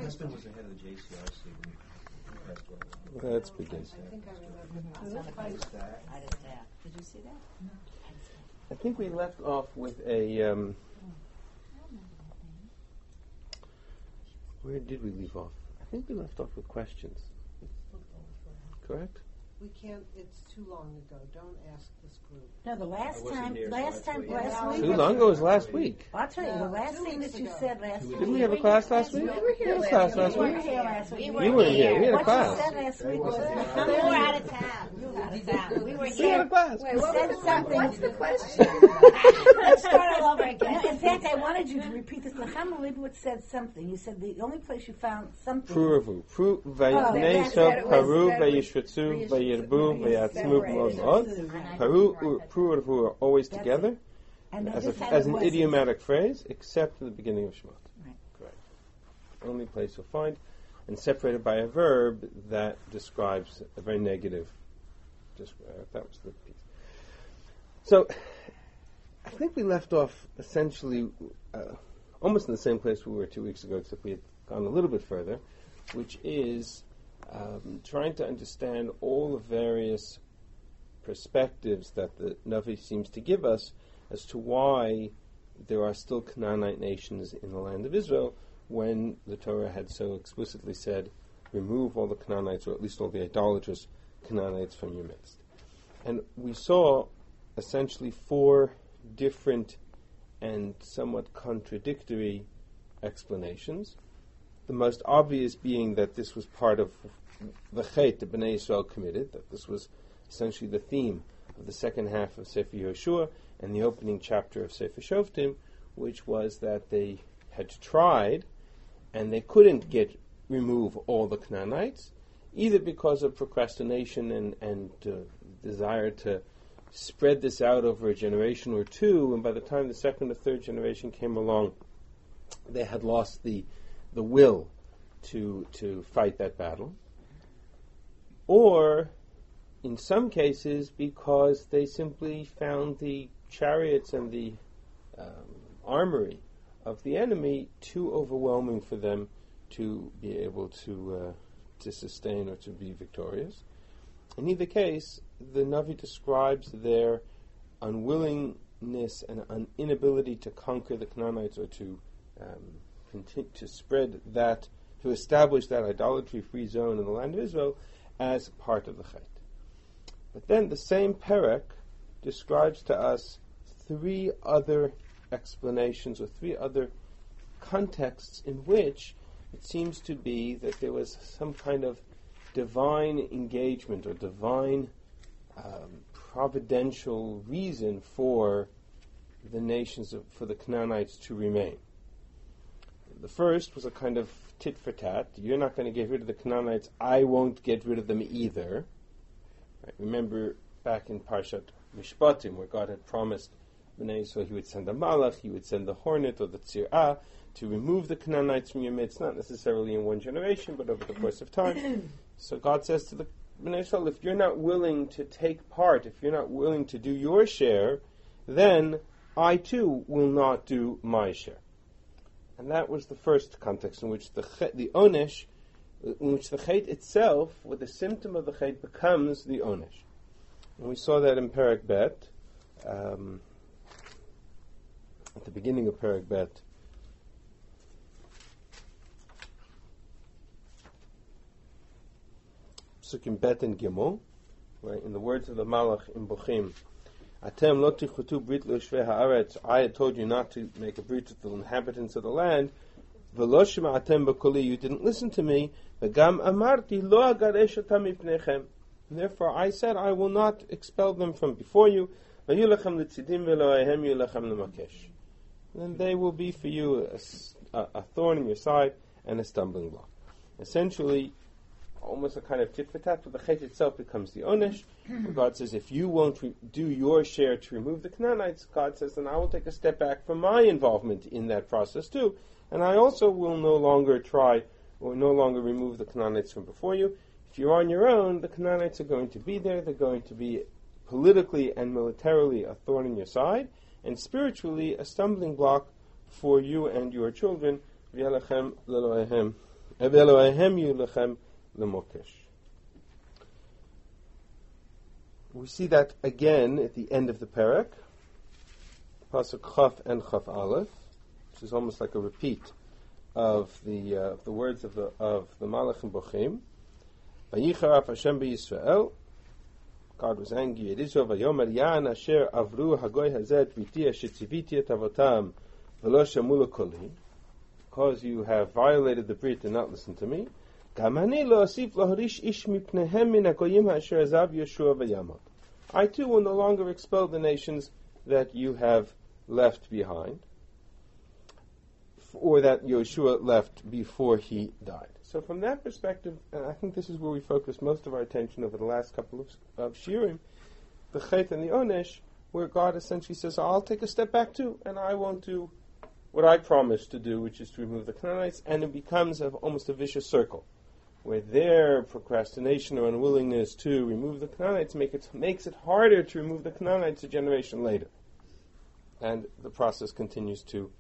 husband was the head of the JCRC. Let's begin. I think I remember. I just did you see that? I think we left off with a. Where did we leave off? I think we left off with questions. Correct? We can't, it's too long ago. Don't ask this group. No, the last time, Too week. long ago was last week. I'll tell you, the last thing that you said last week. Didn't we have a class last week? We were here last We week. were here last week. You weren't here. We had a What class. you said last week was We were out of town. You were out of town. We were We had here. a class. you said something. What's the question? Let's start all over again. In fact, I wanted you to repeat this. Nachama Leibowitz said something. You said the only place you found something. Pruvu. that's Vayneso, what it was. Paru, That was Vayishratzu, Vayirbu, Vayatzmu, V'Od. Paru, Pruvu are always That's together And as, this had as a an wasn't. idiomatic phrase, except in the beginning of Shemot. Right. Correct. Only place you'll find, and separated by a verb that describes a very negative. That was the piece. So, I think we left off essentially almost in the same place we were 2 weeks ago, except we had gone a little bit further, which is trying to understand all the various perspectives that the Navi seems to give us as to why there are still Canaanite nations in the land of Israel when the Torah had so explicitly said, remove all the Canaanites, or at least all the idolatrous Canaanites from your midst. And we saw essentially four different and somewhat contradictory explanations. The most obvious being that this was part of the Chet that Bnei Yisrael committed, that this was essentially the theme of the second half of Sefer Yehoshua and the opening chapter of Sefer Shoftim, which was that they had tried and they couldn't remove all the Canaanites, either because of procrastination and desire to spread this out over a generation or two, and by the time the second or third generation came along, they had lost the will to fight that battle, or in some cases because they simply found the chariots and the armory of the enemy too overwhelming for them to be able to sustain or to be victorious. In either case, the Navi describes their unwillingness and inability to conquer the Canaanites or to spread that, to establish that idolatry-free zone in the land of Israel as part of the Chet. But then the same Perek describes to us three other explanations or three other contexts in which it seems to be that there was some kind of divine engagement or divine providential reason for the nations, for the Canaanites to remain. The first was a kind of tit for tat. You're not going to get rid of the Canaanites, I won't get rid of them either. Right? Remember back in Parshat Mishpatim, where God had promised Bnei Yisrael he would send a malach, he would send the hornet or the tzir'ah to remove the Canaanites from your midst, not necessarily in one generation, but over the course of time. So God says to the Bnei Yisrael, if you're not willing to take part, if you're not willing to do your share, then I too will not do my share. And that was the first context in which the onesh, in which the chet itself, with the symptom of the chet, becomes the onesh. And we saw that in Perek Bet, at the beginning of Perek Bet. Psukim Bet and Gimel, right, in the words of the Malach in Bochim, Atem lo tichutu brit l'ushvei haaretz. I had told you not to make a brit with the inhabitants of the land. V'lo shema'atem b'koli. You didn't listen to me. V'gam amarti lo agaresh otam mipnechem. Therefore I said, I will not expel them from before you. V'yulechem l'tzidim v'lo'ehem yulechem l'makesh. Then they will be for you a thorn in your side and a stumbling block. Essentially, almost a kind of tit for tat, but the chet itself becomes the onesh. God says, if you won't do your share to remove the Canaanites, God says, then I will take a step back from my involvement in that process too, and I also will no longer try or no longer remove the Canaanites from before you. If you're on your own, the Canaanites are going to be there. They're going to be politically and militarily a thorn in your side, and spiritually a stumbling block for you and your children. V'yalachem leloehem Evelohem yu lechem lemokesh. We see that again at the end of the parak, pasuk Chaf and Chaf Aleph, which is almost like a repeat of the words of the Malachim Bochim. Vayicharaf Hashem b'Yisrael. God was angry at Israel. Vayomer Yan Asher Avru Hagoy Hazet Viti Asher Tziviti Et Avotam V'lo Shamu L'Koli. Because you have violated the brit and not listened to me. I too will no longer expel the nations that you have left behind, or that Yoshua left before he died. So from that perspective, and I think this is where we focus most of our attention over the last couple of shiurim, the Chet and the Onesh, where God essentially says, I'll take a step back too, and I won't do what I promised to do, which is to remove the Canaanites, and it becomes almost a vicious circle, where their procrastination or unwillingness to remove the Canaanites makes it harder to remove the Canaanites a generation later. And the process continues to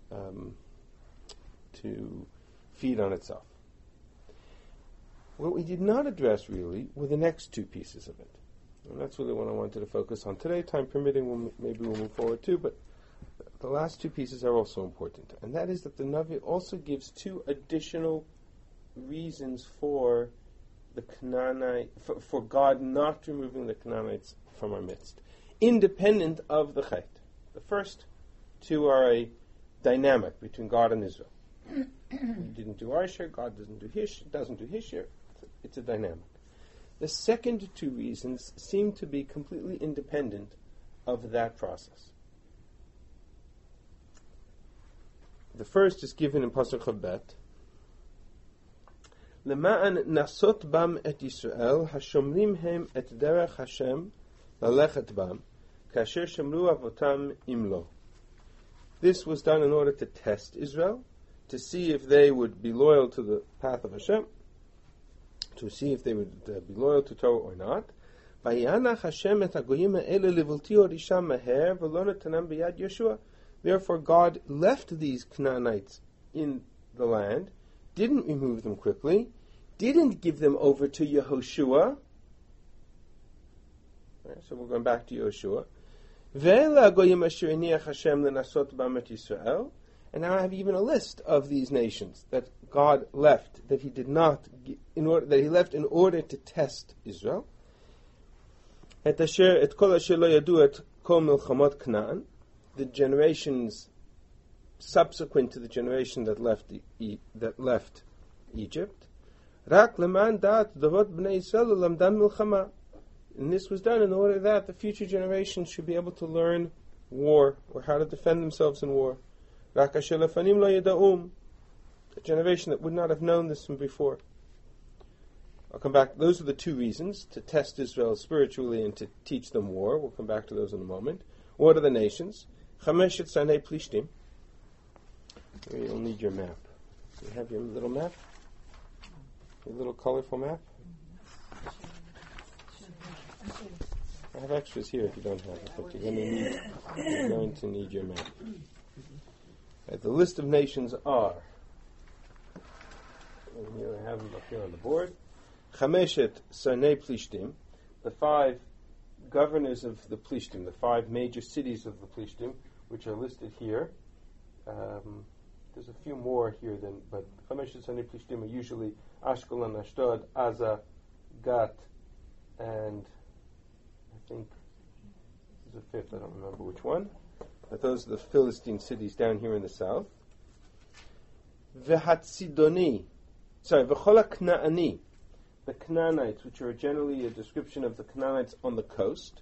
feed on itself. What we did not address really were the next two pieces of it. And that's really what I wanted to focus on today. Time permitting, maybe we'll move forward too, but the last two pieces are also important. And that is that the Navi also gives two additional reasons for the Canaanite, for God not removing the Canaanites from our midst, independent of the Chet. The first two are a dynamic between God and Israel. We didn't do our share, God doesn't do his share. It's a dynamic. The second two reasons seem to be completely independent of that process. The first is given in Pasuk Chabet. Lema'an nasot bam et Yisrael hashomrim hem et derech Hashem lalechet bam kasher shemru avotam imlo. This was done in order to test Israel, to see if they would be loyal to the path of Hashem, to see if they would be loyal to Torah or not. Vayanach Hashem et hagoyim ha'ele levilti orisham meher v'lo netanam b'yad Yeshua. Therefore God left these Canaanites in the land, didn't remove them quickly, didn't give them over to Yehoshua. Right, so we're going back to Yehoshua. And now I have even a list of these nations that God left, that He did not, that He left in order to test Israel. The generations subsequent to the generation that left Egypt. And this was done in order that the future generations should be able to learn war, or how to defend themselves in war. A generation that would not have known this from before. I'll come back. Those are the two reasons, to test Israel spiritually and to teach them war. We'll come back to those in a moment. What are the nations? Chameshet Sanei Plishtim. You'll need your map. You have your little map? Your little colorful map? I have extras here if you don't have it, but you're going to need your map. The list of nations are, and here I have them up here on the board, Chameshet Sanei Plishtim, the 5 governors of the Plishtim, the 5 major cities of the Plishtim, which are listed here. There's a few more here, but Chameshet Sanei Plishtim are usually Ashkelon, Ashdod, Aza, Gat, and I think there's a 5th, I don't remember which one. But those are the Philistine cities down here in the south. V'Hatzidoni, V'chol HaKna'ani, the Canaanites, which are generally a description of the Canaanites on the coast.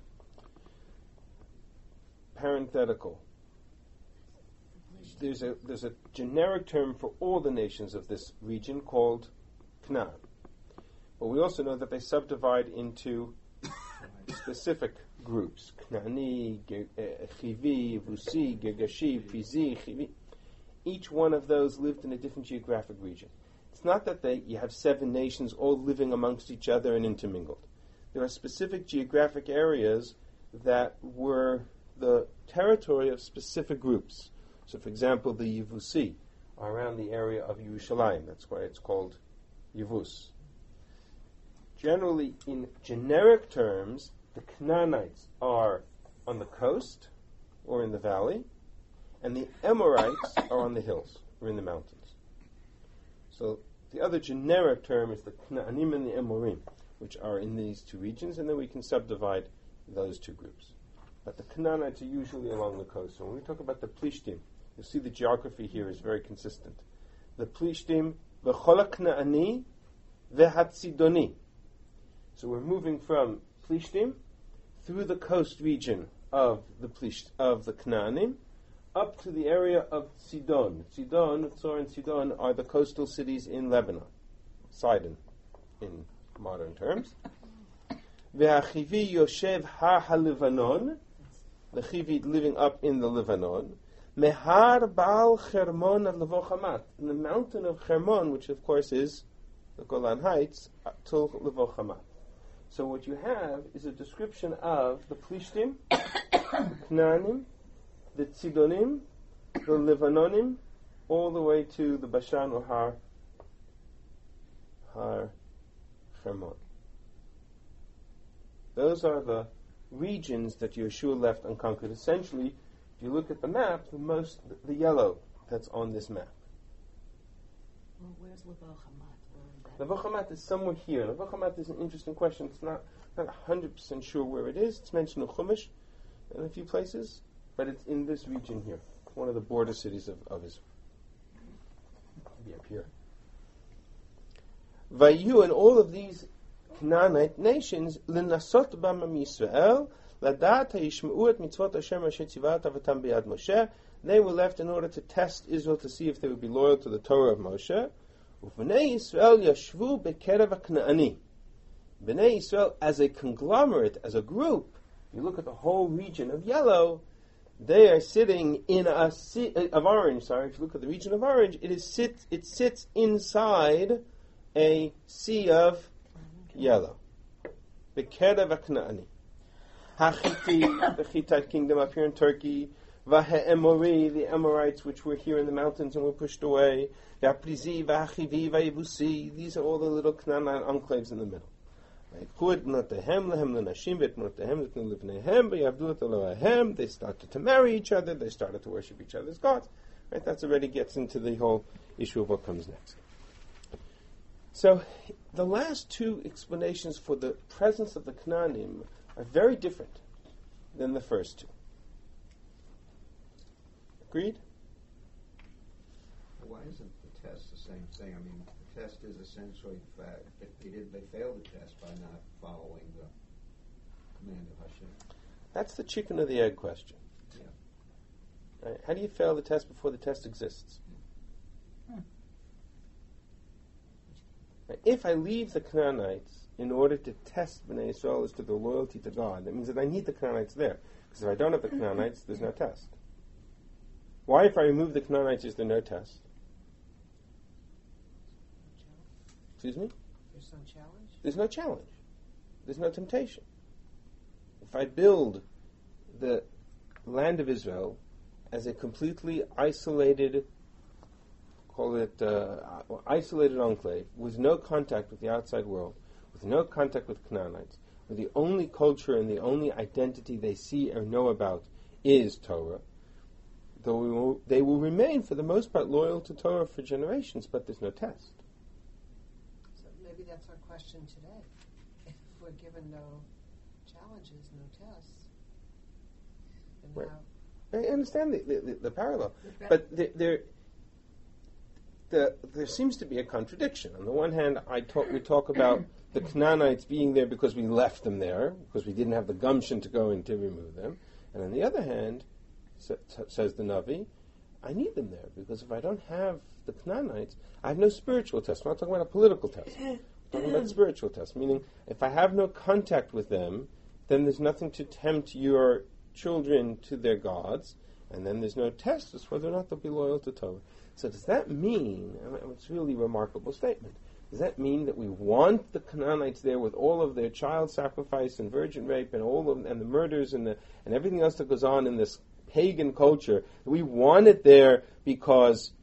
Parenthetical. There's a generic term for all the nations of this region called Canaan. But we also know that they subdivide into specific groups. Knaani, Chivi, Vusi, Gergashi, Fizi, Chivi. Each one of those lived in a different geographic region. It's not that you have 7 nations all living amongst each other and intermingled. There are specific geographic areas that were the territory of specific groups. So, for example, the Yevusi are around the area of Yerushalayim. That's why it's called Yevus. Generally, in generic terms, the Canaanites are on the coast or in the valley, and the Amorites are on the hills or in the mountains. So the other generic term is the Canaanim and the Amorim, which are in these two regions, and then we can subdivide those two groups. But the Canaanites are usually along the coast. So when we talk about the Plishtim, you'll see the geography here is very consistent. The Plishtim, v'chol Knaani, v'hatzidoni. So we're moving from Plishtim through the coast region of the Canaanim up to the area of Sidon. Tzor and Sidon are the coastal cities in Lebanon, Sidon in modern terms. Ve'achivi yoshev har halevanon, the Chivi living up in the Lebanon. Mehar Baal Hermon ad Levo Hamat, in the mountain of Hermon, which of course is the Golan Heights, till Levo Hamat. So what you have is a description of the Plishtim, the Canaanim, the Tzidonim, the Levanonim, all the way to the Bashan or Har Hermon. Those are the regions that Yeshua left unconquered. Essentially, if you look at the map, the yellow that's on this map. Well, where's Levo Hamat? Levo Hamat is somewhere here. Levo Hamat is an interesting question. It's not 100% sure where it is. It's mentioned in Chumash in a few places, but it's in this region here, one of the border cities of Israel. It'll be up here. Vayu, and all of these Canaanite nations, l'nasot b'amam Yisrael, ladat ha'yishma'u et mitzvot Hashem asher tzivat avatam b'yad Moshe. They were left in order to test Israel to see if they would be loyal to the Torah of Moshe. U'vnei Yisrael yashvu bekerev ha'knaani. Bnei Yisrael, as a conglomerate, as a group, you look at the whole region of yellow, they are sitting in a sea of orange. Sorry, if you look at the region of orange, it sits inside a sea of yellow. Bekerev ha'knaani. Hachiti, the Hittite kingdom up here in Turkey. V'ha'emori, the Amorites, which were here in the mountains and were pushed away. V'haprizi, v'hachivi, v'yebusi. These are all the little Canaanite enclaves in the middle. They started to marry each other. They started to worship each other's gods. Right? That already gets into the whole issue of what comes next. So, the last two explanations for the presence of the Canaanim are very different than the first two. Agreed? Why isn't the test the same thing? I mean, the test is essentially the fact that they failed the test by not following the command of Hashem. That's the chicken or the egg question. Yeah. Right? How do you fail the test before the test exists? Right? If I leave the Canaanites in order to test Bnei Yisrael as to their loyalty to God, that means that I need the Canaanites there. Because if I don't have the Canaanites, there's no test. Why, if I remove the Canaanites, is there no test? Excuse me? There's no challenge? There's no challenge. There's no temptation. If I build the land of Israel as a completely isolated, call it isolated enclave, with no contact with the outside world, with no contact with Canaanites, where the only culture and the only identity they see or know about is Torah, though they will remain, for the most part, loyal to Torah for generations, but there's no test. So maybe that's our question today. If we're given no challenges, no tests, then Right. how... I understand the parallel, but there seems to be a contradiction. On the one hand, we talk about the Canaanites being there because we left them there, because we didn't have the gumption to go in to remove them, and on the other hand, says the Navi, I need them there, because if I don't have the Canaanites, I have no spiritual test. I'm not talking about a political test. I'm talking about spiritual test, meaning if I have no contact with them, then there's nothing to tempt your children to their gods, and then there's no test as whether or not they'll be loyal to Torah. So does that mean, and it's really a remarkable statement, does that mean that we want the Canaanites there with all of their child sacrifice and virgin rape and all of and the murders and everything else that goes on in this pagan culture? We want it there because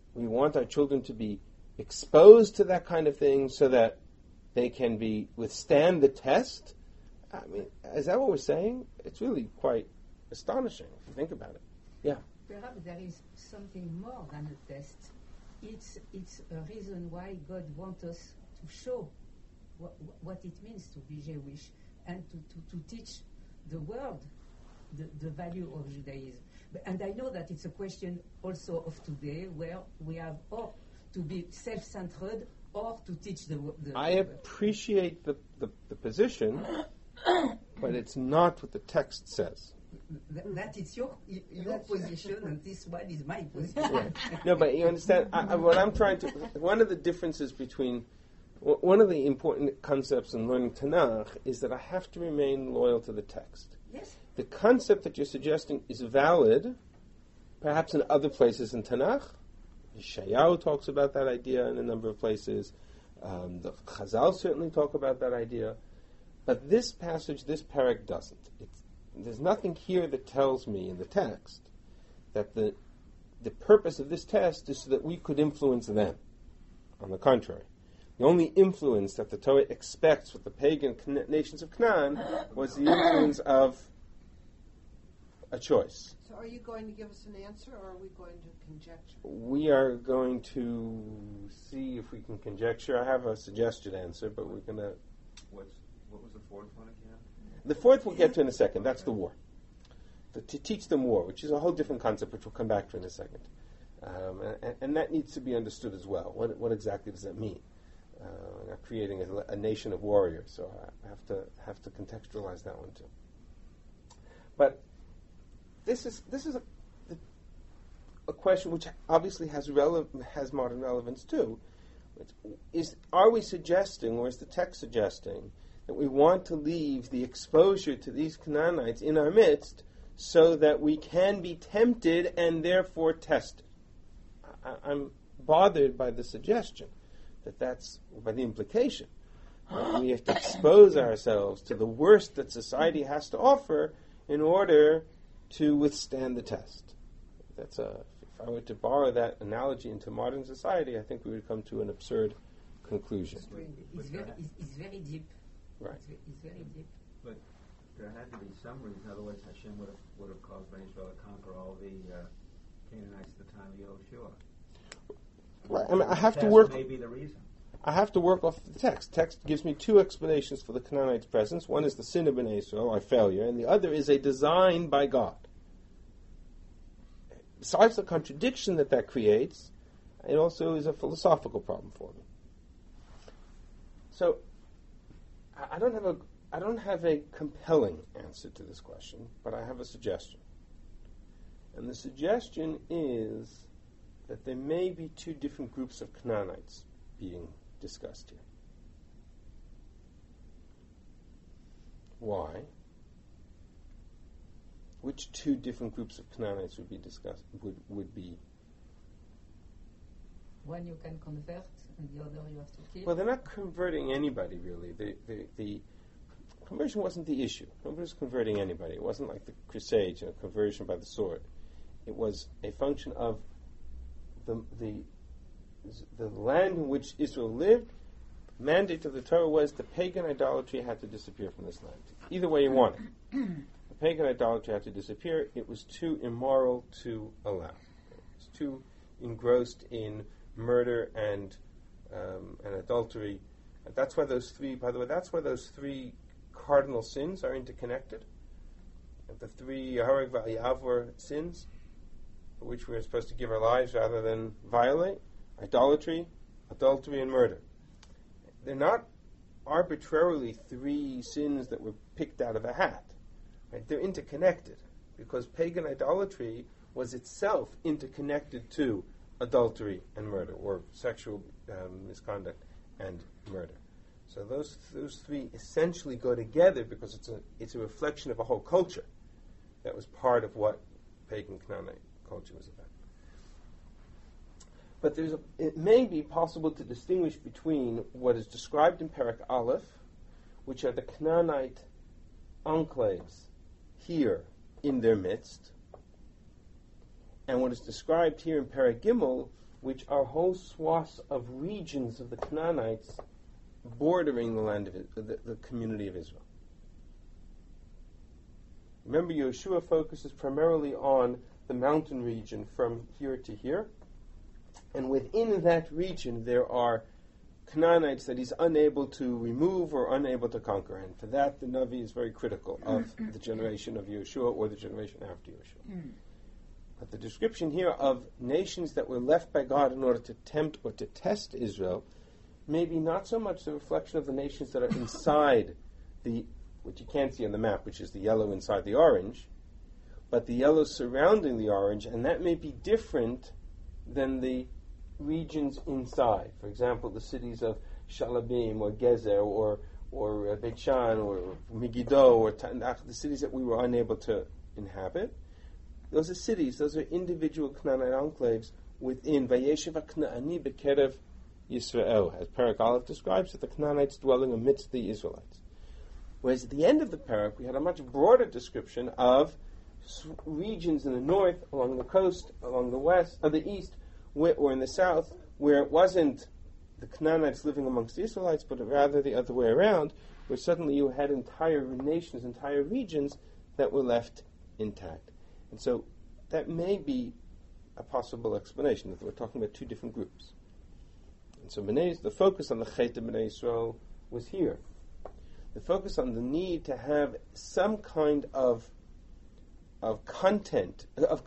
we want our children to be exposed to that kind of thing so that they can withstand the test. I mean, is that what we're saying? It's really quite astonishing if you think about it. Yeah. Perhaps there is something more than a test. It's a reason why God wants us to show what it means to be Jewish and to teach the world the value of Judaism. And I know that it's a question also of today where we have or to be self-centered or to teach the I appreciate the position, but it's not what the text says. That is your position, and this one is my position. Yeah. No, but you understand, what I'm trying to... One of the differences between... One of the important concepts in learning Tanakh is that I have to remain loyal to the text. Yes. The concept that you're suggesting is valid, perhaps in other places in Tanakh. Yeshayahu talks about that idea in a number of places. The Chazal certainly talk about that idea. But this passage, this parak, doesn't. There's nothing here that tells me in the text that the purpose of this test is so that we could influence them. On the contrary. The only influence that the Torah expects with the pagan nations of Canaan was the influence of a choice. So are you going to give us an answer, or are we going to conjecture? We are going to see if we can conjecture. I have a suggested answer, but we're going to... What was the fourth one again? The fourth we'll get to in a second. That's the war. To teach them war, which is a whole different concept, which we'll come back to in a second. And that needs to be understood as well. What exactly does that mean? Creating a nation of warriors, so I have to contextualize that one too. But this is a question which obviously has modern relevance too. Are we suggesting, or is the text suggesting, that we want to leave the exposure to these Canaanites in our midst so that we can be tempted and therefore tested? I'm bothered by the suggestion that's by the implication that we have to expose ourselves to the worst that society has to offer in order to withstand the test. If I were to borrow that analogy into modern society, I think we would come to an absurd conclusion. It's very deep. Right. It's very deep. But there had to be some reason, otherwise Hashem would have caused Israel to conquer all the Canaanites at the time of Yehoshua. Right. I mean, I have to Test work. may be the reason. I have to work off the text. Text gives me two explanations for the Canaanites' presence. One is the sin of Bnei Israel, our failure, and the other is a design by God. Besides the contradiction that creates, it also is a philosophical problem for me. So, I don't have a compelling answer to this question, but I have a suggestion. And the suggestion is that there may be two different groups of Canaanites being discussed here. Why? Which two different groups of Canaanites would be discussed? Would be? One you can convert, and the other you have to kill. Well, they're not converting anybody really. The conversion wasn't the issue. Nobody was converting anybody. It wasn't like the Crusades, conversion by the sword. It was a function of the land in which Israel lived. Mandate of the Torah was the pagan idolatry had to disappear from this land. Either way you want it. The pagan idolatry had to disappear. It was too immoral to allow. It was too engrossed in murder and adultery. That's why those three, by the way, that's why those three cardinal sins are interconnected. The three Hareg V'Yavor sins, for which we are supposed to give our lives rather than violate: idolatry, adultery, and murder. They're not arbitrarily three sins that were picked out of a hat. Right? They're interconnected because pagan idolatry was itself interconnected to adultery and murder, or sexual misconduct and murder. So those three essentially go together because it's a reflection of a whole culture that was part of what pagan Canaanite culture was about. But it may be possible to distinguish between what is described in Perek Aleph, which are the Canaanite enclaves here in their midst, and what is described here in Perek Gimel, which are whole swaths of regions of the Canaanites bordering the land of the community of Israel. Remember, Yeshua focuses primarily on the mountain region from here to here, and within that region there are Canaanites that he's unable to remove or unable to conquer, and for that the Navi is very critical of the generation of Yeshua or the generation after Yeshua. But the description here of nations that were left by God in order to tempt or to test Israel may be not so much the reflection of the nations that are inside the, which you can't see on the map, which is the yellow inside the orange, but the yellow surrounding the orange, and that may be different than the regions inside. For example, the cities of Shalabim or Gezer or Beit Shan or Megiddo or Tanakh, the cities that we were unable to inhabit. Those are cities, those are individual Canaanite enclaves within Vayeshev HaKna'ani Bekerev Yisrael, as Perek Aleph describes it, the Canaanites dwelling amidst the Israelites. Whereas at the end of the Perek, we had a much broader description of regions in the north, along the coast, along the west, or the east, or in the south, where it wasn't the Canaanites living amongst the Israelites, but rather the other way around, where suddenly you had entire nations, entire regions that were left intact. And so that may be a possible explanation, that we're talking about two different groups. And so the focus on the Chet of Bnei Yisrael was here. The focus on the need to have some kind of contact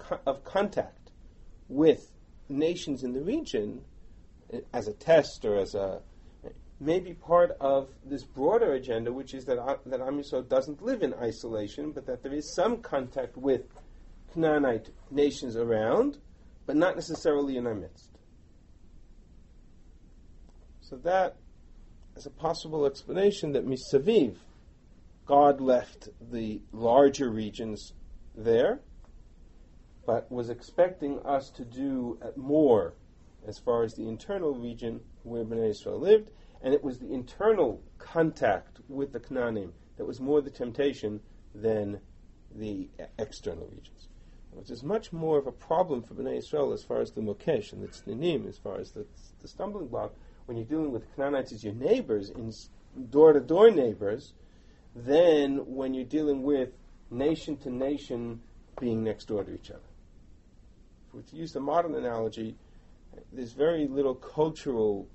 with nations in the region as a test or as a may be part of this broader agenda, which is that Am Yisrael doesn't live in isolation, but that there is some contact with Canaanite nations around, but not necessarily in our midst. So that is a possible explanation that Misaviv, God left the larger regions there, but was expecting us to do more as far as the internal region where Bnei Israel lived, and it was the internal contact with the Canaanim that was more the temptation than the external regions. Which is much more of a problem for Bnei Israel as far as the Mokesh and the Tzninim, as far as the stumbling block, when you're dealing with Canaanites as your neighbors, in door-to-door neighbors, than when you're dealing with nation to nation being next door to each other. To use the modern analogy, there's very little cultural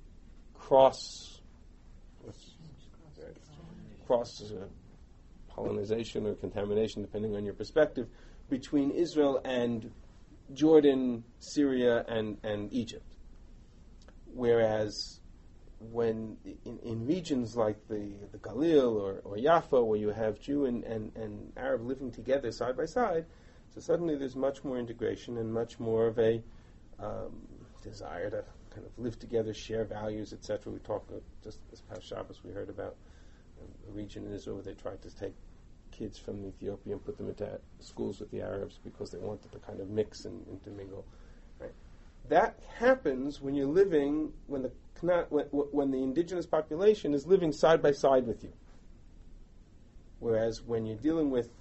cross-pollination or contamination, depending on your perspective, between Israel and Jordan, Syria, and Egypt. Whereas when in regions like the Galil or Jaffa, where you have Jew and Arab living together side by side, so suddenly there's much more integration and much more of a desire to kind of live together, share values, etc. We talked just this past Shabbos, we heard about a region in Israel where they tried to take kids from Ethiopia and put them into schools with the Arabs because they wanted to kind of mix and intermingle. Right? That happens when you're living, when the indigenous population is living side by side with you. Whereas when you're dealing with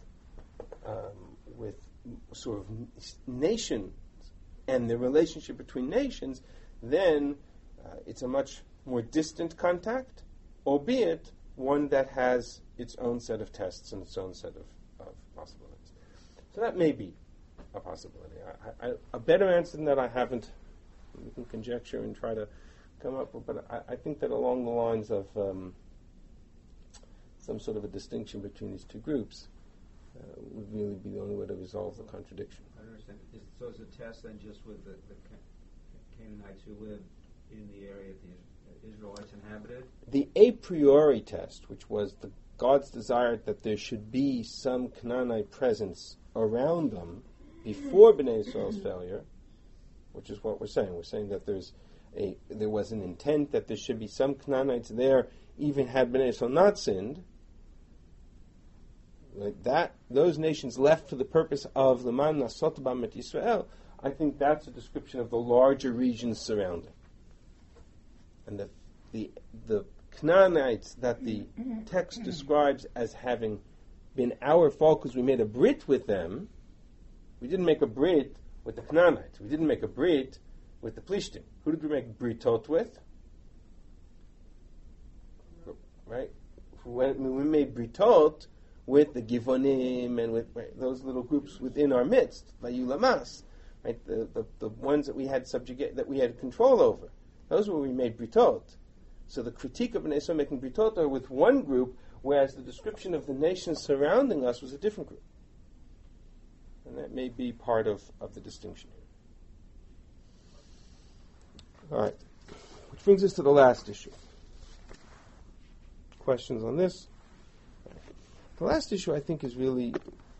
sort of nations and the relationship between nations, then it's a much more distant contact, albeit one that has its own set of tests and its own set of possibilities. So that may be a possibility. A better answer than that I haven't. We can conjecture and try to come up with, but I think that along the lines of some sort of a distinction between these two groups would really be the only way to resolve the contradiction. I don't understand. So is the test then just with the Canaanites who live in the area the Israelites inhabited? The a priori test, which was God's desire that there should be some Canaanite presence around them before Bnei Yisrael's failure, which is what we're saying. We're saying that there was an intent that there should be some Canaanites there, even had Bnei Yisrael not sinned. Like that, those nations left for the purpose of Leman Nasot B'Amet Yisrael. I think that's a description of the larger regions surrounding, and the Canaanites that the text describes as having been our fault because we made a brit with them. We didn't make a brit with the Canaanites. We didn't make a brit with the Plishtim. Who did we make britot with? Right? When we made britot with the Givonim and with those little groups within our midst, Vayulamas, right? The ones that we had that we had control over. Those were we made britot. So the critique of Bnei Yisrael making britot are with one group, whereas the description of the nations surrounding us was a different group. And that may be part of the distinction here. All right. Which brings us to the last issue. Questions on this? The last issue, I think, is really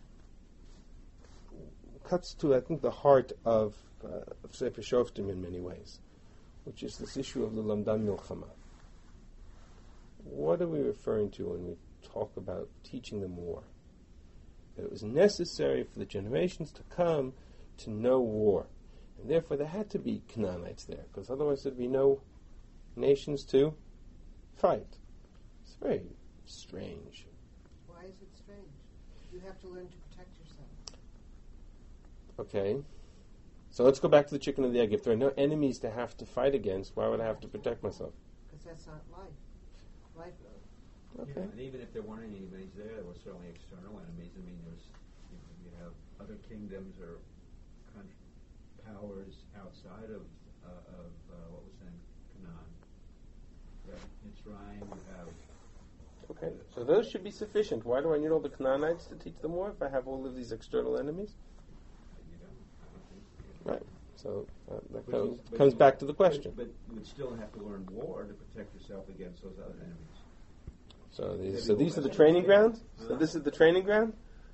cuts to, I think, the heart of Sefer Shoftim in many ways, which is this issue of the Lamdan Milchama. What are we referring to when we talk about teaching them war? That it was necessary for the generations to come to know war. And therefore there had to be Canaanites there, because otherwise there'd be no nations to fight. It's very strange. Why is it strange? You have to learn to protect yourself. Okay. So let's go back to the chicken and the egg. If there are no enemies to have to fight against, why would I have to protect myself? Because that's not life. Life. Okay. And even if there weren't any enemies there were certainly external enemies. I mean, you have other kingdoms or powers outside of what was then Canaan. You have Mitzrayim, you have... Okay, so those should be sufficient. Why do I need all the Canaanites to teach them war if I have all of these external enemies? You don't, I don't think. Right. So that comes back to the question. But you would still have to learn war to protect yourself against those other enemies. So these are the training grounds. So this is the training ground.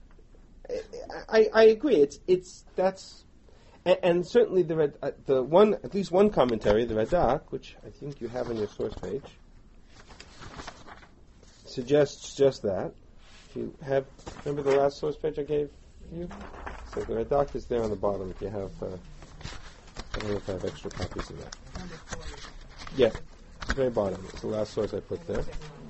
I agree. And certainly at least one commentary, the Radak, which I think you have on your source page, suggests just that. If you have, remember the last source page I gave you? So the Radak is there on the bottom. If you have, I don't know if I have extra copies of that. Yeah, it's the very bottom. It's the last source I put there.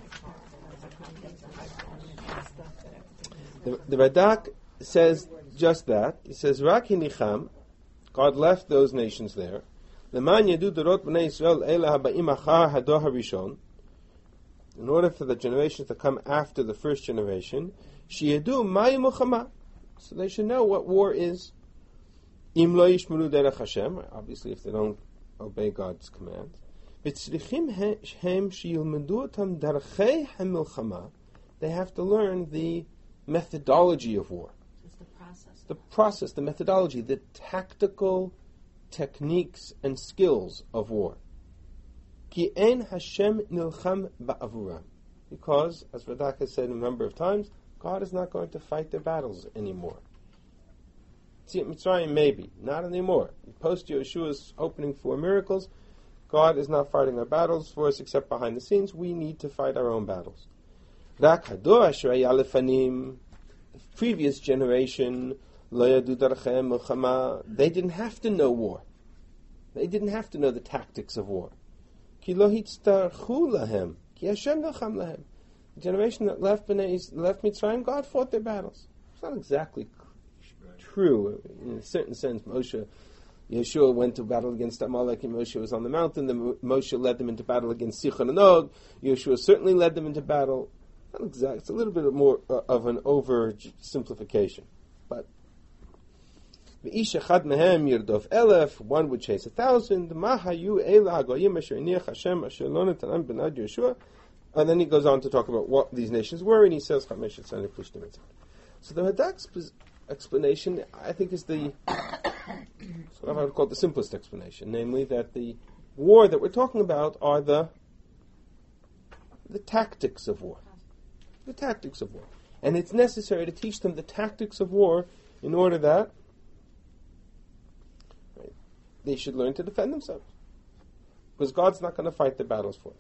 The Radak says just that. He says, Rak hinicham, God left those nations there. Leman yedu dorot b'nei Yisrael eila haba'im achar hador harishon. In order for the generations to come after the first generation, sheyedu ma'i muchama. So they should know what war is. Im lo yishmuru derech Hashem. Obviously, if they don't obey God's commands. V'tzrichim hem sheyilmedu otam darchei hamilchama. They have to learn the methodology of war. It's the process. The process, the methodology, the tactical techniques and skills of war. Ki ein Hashem nilcham ba'avuram. Because, as Radak has said a number of times, God is not going to fight their battles anymore. See, at Mitzrayim, maybe. Not anymore. Post Yeshua's opening 4 miracles, God is not fighting our battles for us except behind the scenes. We need to fight our own battles. Rak hador asher haya lefanim, the previous generation, lo yadu darchei milchama, they didn't have to know war. They didn't have to know the tactics of war. Ki lo hitztarchu lahem, ki Hashem nilcham lahem. The generation that left Mitzrayim, God fought their battles. It's not exactly true. In a certain sense, Yeshua went to battle against Amalek, and Moshe was on the mountain. Moshe led them into battle against Sichon and Og. Yeshua certainly led them into battle. Not exact. It's a little bit more of an oversimplification. But V'ish echad mehem yirdof elef, one would chase 1,000. Mahayu ela hagoyim asher iniach Hashem asher lo netanam benad Yeshua. And then he goes on to talk about what these nations were, and he says Chamesh Etzani Plishtim Etzani. So the Radak's explanation, I think, is what I would call the simplest explanation, namely that the war that we're talking about are the tactics of war. The tactics of war. And it's necessary to teach them the tactics of war in order that they should learn to defend themselves. Because God's not going to fight the battles for them.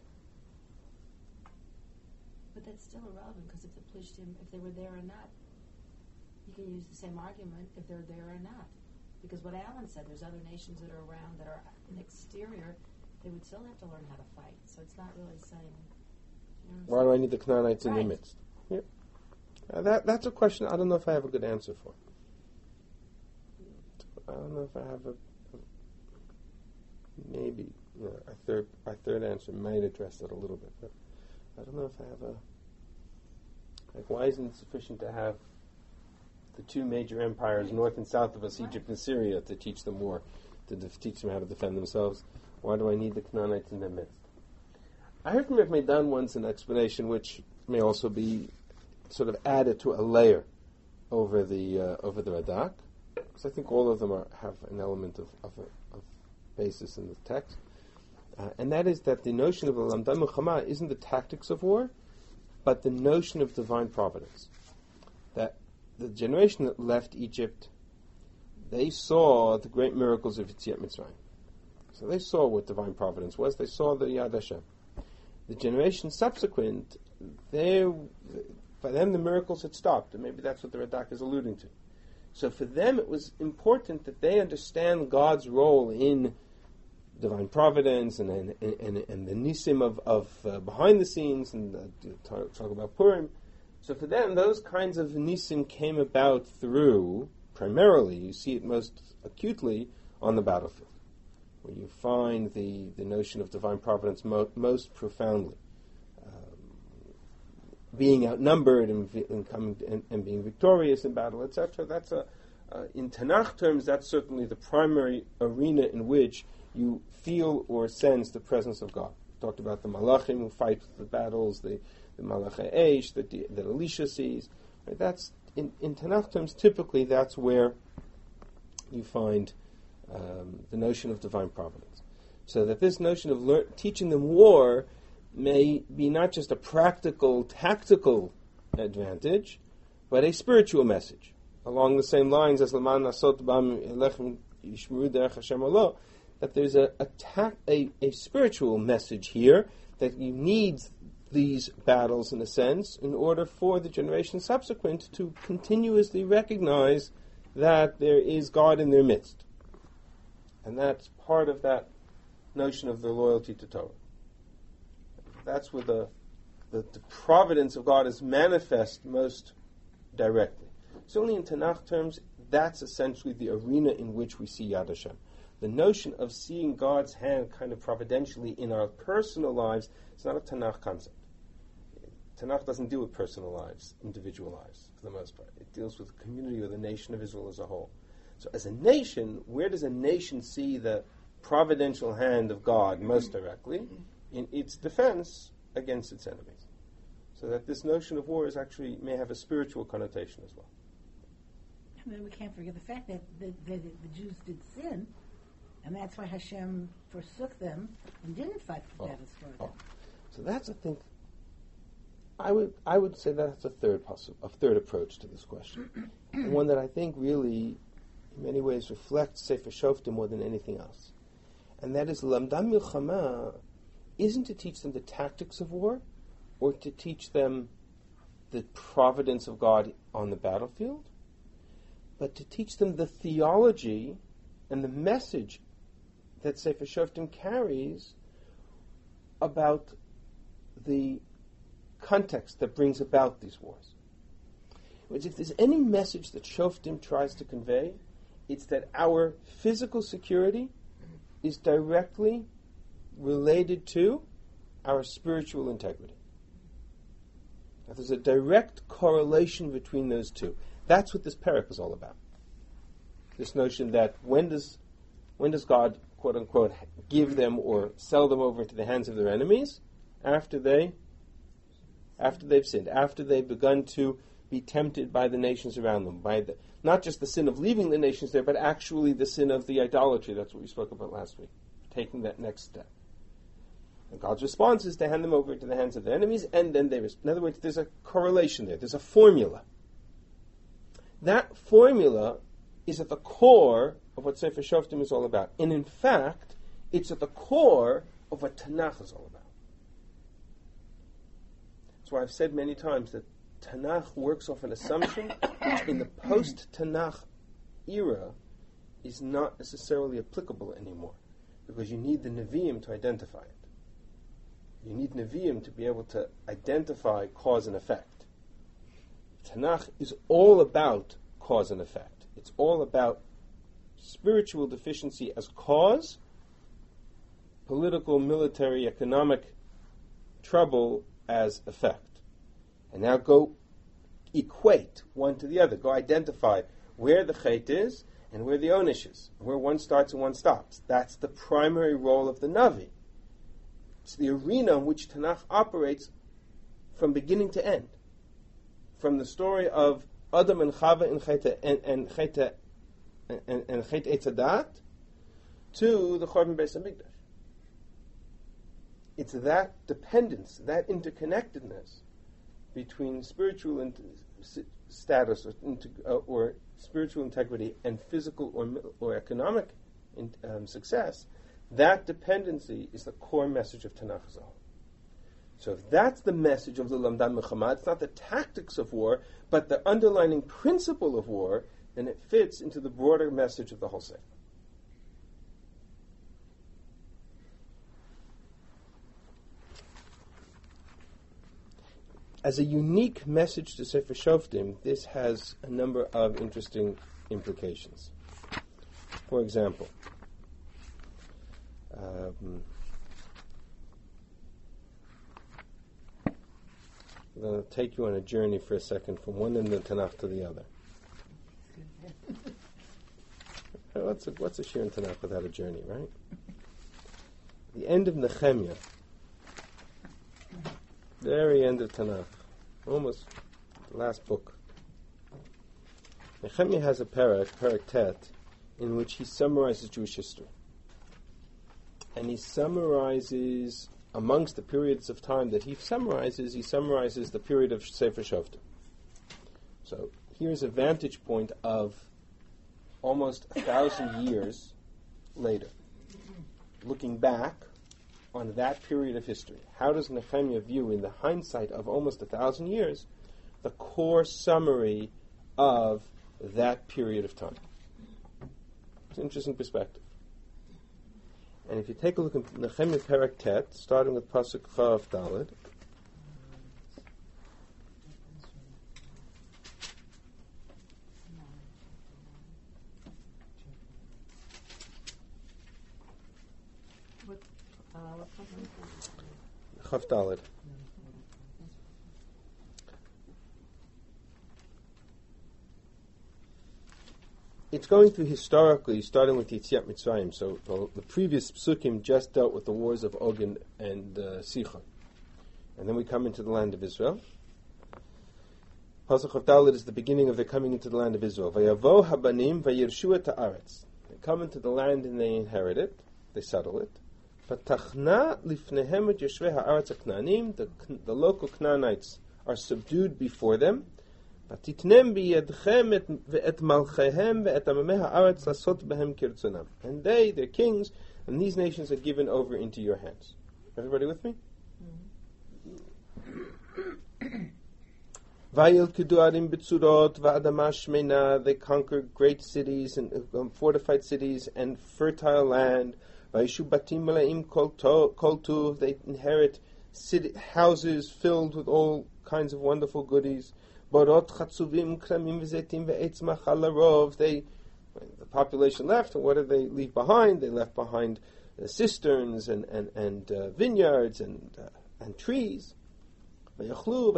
But that's still irrelevant, because if the Plishtim, if they were there or not, you can use the same argument if they're there or not. Because what Alan said, there's other nations that are around that are an exterior, they would still have to learn how to fight. So it's not really saying... Why do I need the Canaanites in the Right. midst? Yeah. That's a question I don't know if I have a good answer for. I don't know if I have maybe our third answer might address that a little bit, but I don't know if I have why isn't it sufficient to have the two major empires north and south of us, Egypt and Syria, to teach them war, to teach them how to defend themselves? Why do I need the Canaanites in their midst? I heard from Rav Meidan once an explanation which may also be sort of added to a layer over the Radak, because I think all of them have an element of basis in the text, and that is that the notion of the Lamda Milchama isn't the tactics of war, but the notion of divine providence. That the generation that left Egypt, they saw the great miracles of Yetziat Mitzrayim. So they saw what divine providence was. They saw the Yad Hashem. The generation subsequent, by them the miracles had stopped, and maybe that's what the Radak is alluding to. So for them it was important that they understand God's role in divine providence and the nisim of behind the scenes, and talk about Purim. So for them, those kinds of nisim came about through, primarily, you see it most acutely on the battlefield, where you find the notion of divine providence most profoundly. Being outnumbered and coming and being victorious in battle, etc. That's in Tanakh terms, that's certainly the primary arena in which you feel or sense the presence of God. We talked about the Malachim who fight the battles, the Malachei Eish that Elisha sees. Right? That's in Tanakh terms. Typically, that's where you find the notion of divine providence. So that this notion of teaching them war may be not just a practical, tactical advantage, but a spiritual message, along the same lines as Laman Nasot Bam Elechem Yishmeru Derech Hashem Allah, that there's a spiritual message here, that you need these battles, in a sense, in order for the generation subsequent to continuously recognize that there is God in their midst. And that's part of that notion of their loyalty to Torah. That's where the providence of God is manifest most directly. Certainly in Tanakh terms, that's essentially the arena in which we see Yad Hashem. The notion of seeing God's hand kind of providentially in our personal lives is not a Tanakh concept. Tanakh doesn't deal with personal lives, individual lives, for the most part. It deals with the community or the nation of Israel as a whole. So as a nation, where does a nation see the providential hand of God most directly? In its defense against its enemies. So that this notion of war may have a spiritual connotation as well. And then we can't forget the fact that the Jews did sin, and that's why Hashem forsook them and didn't fight for battles for them. So that's, I think, I would say that's a third approach to this question, and one that I think really, in many ways, reflects Sefer Shoftim more than anything else, and that is Lamda Milchama isn't to teach them the tactics of war, or to teach them the providence of God on the battlefield, but to teach them the theology and the message that Sefer Shoftim carries about the context that brings about these wars. Which, if there's any message that Shoftim tries to convey, it's that our physical security is directly related to our spiritual integrity. Now, there's a direct correlation between those two. That's what this parak is all about. This notion that when does God, quote unquote, give them or sell them over into the hands of their enemies? After they've sinned, after they've begun to be tempted by the nations around them, by not just the sin of leaving the nations there, but actually the sin of the idolatry. That's what we spoke about last week, taking that next step. And God's response is to hand them over into the hands of their enemies, and then in other words, there's a correlation there. There's a formula. That formula is at the core of what Sefer Shoftim is all about. And in fact, it's at the core of what Tanakh is all about. That's why I've said many times that Tanakh works off an assumption which in the post-Tanakh era is not necessarily applicable anymore, because you need the Nevi'im to identify it. You need Nevi'im to be able to identify cause and effect. Tanakh is all about cause and effect. It's all about spiritual deficiency as cause political, military, economic trouble as effect. And now go equate one to the other. Go identify where the chet is and where the onish is, where one starts and one stops. That's the primary role of the Navi. It's the arena in which Tanakh operates from beginning to end. From the story of Adam and Chava and Chet Eitz Hadat to the Chorban Beis HaMikdash. It's that dependence, that interconnectedness between spiritual status or spiritual integrity and physical or economic success. That dependency is the core message of Tanakh as a whole. So if that's the message of the Lamdan Milchama, it's not the tactics of war, but the underlying principle of war, then it fits into the broader message of the whole Sefer. As a unique message to Sefer Shoftim, this has a number of interesting implications. For example, I'm going to take you on a journey for a second from one end of the Tanakh to the other. What's a shir in Tanakh without a journey, right? The end of Nehemiah, very end of Tanakh, almost the last book. Nehemiah has a parak Tet, in which he summarizes Jewish history. And he summarizes, amongst the periods of time that he summarizes the period of Sefer Shoftim. So here's a vantage point of almost 1,000 years later, looking back on that period of history. How does Nehemiah view, in the hindsight of almost 1,000 years, the core summary of that period of time? It's an interesting perspective. And if you take a look at Nehemiah Perek Tet, starting with Pasuk Chav Daled, Chav Daled. It's going through historically, starting with Yetziat Mitzrayim. So the previous psukim just dealt with the wars of Og and Sichon. And then we come into the land of Israel. Pasuk of Dalet is the beginning of their coming into the land of Israel. Vayavo habanim vayirshu et haaretz. They come into the land and they inherit it. They settle it. Fatachna lifnehem et yoshvei haaretz haknaanim. The local Canaanites are subdued before them. And they, their kings, and these nations are given over into your hands. Everybody with me? They conquer great cities and fortified cities and fertile land. They inherit houses filled with all kinds of wonderful goodies. The population left, and what did they leave behind? They left behind cisterns and vineyards and trees. They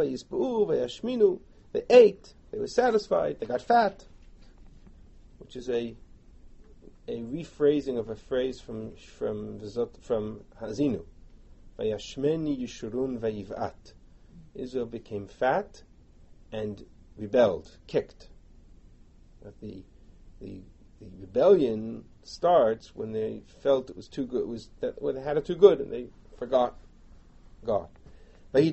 ate, they were satisfied, they got fat, which is a rephrasing of a phrase from Hazinu. Vayashmeni Yishurun Vayivat. Israel became fat and rebelled, kicked. But the rebellion starts when they felt it was too good. When they had it too good and they forgot God. They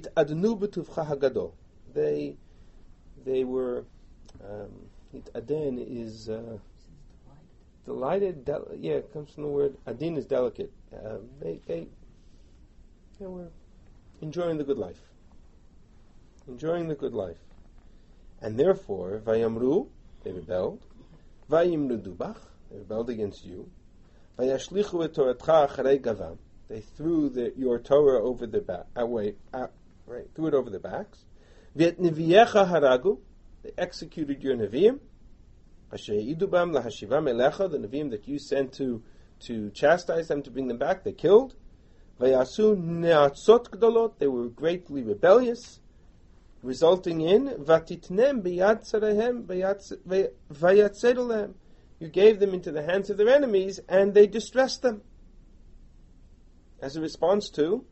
were Aden is delighted. It comes from the word Adin is delicate. They were enjoying the good life. Enjoying the good life. And therefore, Vayamru, they rebelled. Vayimnu Dubach, they rebelled against you. Vayashlichu et Toratcha acharei gavam, they threw your Torah over their back, threw it over their backs. V'et Neviyecha haragu, they executed your Nevi'im. Asher idubam lahashivam elecha, the Nevi'im that you sent to chastise them, to bring them back, they killed. Vayasu ne'atzot gdolot, they were greatly rebellious, resulting in vatitnem biyad tzarahem vayatzedu lehem. You gave them into the hands of their enemies, and they distressed them. As a response to